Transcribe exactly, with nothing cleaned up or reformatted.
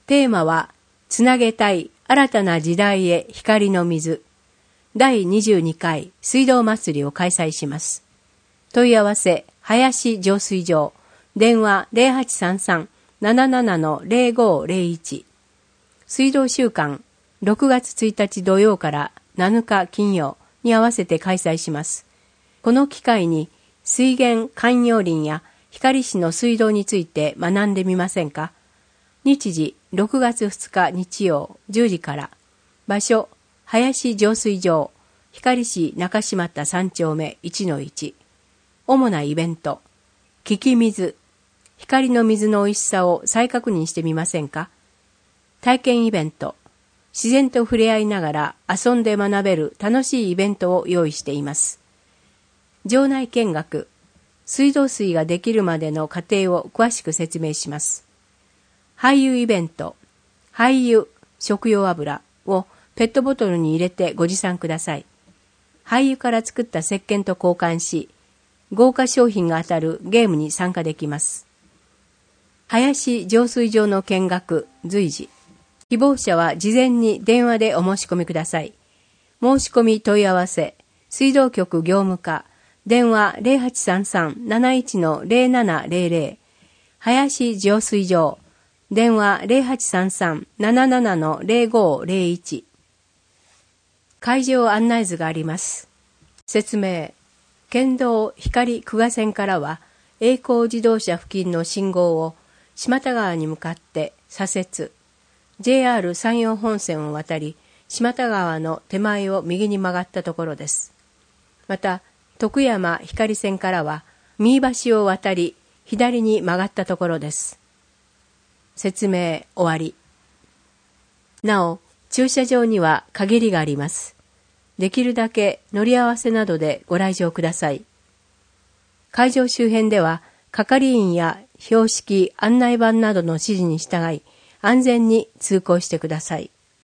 テーマは、つなげたい新たな時代へ光の水。だいにじゅうにかい水道祭りを開催します。問い合わせ、林浄水場。電話 ゼロはちさんさん なななな のゼロごゼロいち。水道週間、ろくがつついたち土曜からなのか金曜に合わせて開催します。この機会に水源環葉林や光市の水道について学んでみませんか？日時ろくがつふつか日曜じゅうじから。場所、林浄水場、光市中島田さんちょうめ いちのいち。主なイベント、聞き水、光の水の美味しさを再確認してみませんか？体験イベント、自然と触れ合いながら遊んで学べる楽しいイベントを用意しています。場内見学、水道水ができるまでの過程を詳しく説明します。廃油イベント、廃油、食用油をペットボトルに入れてご持参ください。廃油から作った石鹸と交換し、豪華商品が当たるゲームに参加できます。林浄水場の見学、随時。希望者は事前に電話でお申し込みください。申し込み問い合わせ、水道局業務課、電話 ゼロはちさんさん なないち のゼロななゼロゼロ。林浄水場、電話 ゼロはちさんさん なななな のゼロごゼロいち。会場案内図があります。説明。県道光久我線からは、栄光自動車付近の信号を島田川に向かって左折。ジェイアール 山陽本線を渡り、島田川の手前を右に曲がったところです。また、徳山光線からは、三井橋を渡り、左に曲がったところです。説明終わり。なお、駐車場には限りがあります。できるだけ乗り合わせなどでご来場ください。会場周辺では、係員や標識、案内板などの指示に従い、安全に通行してください。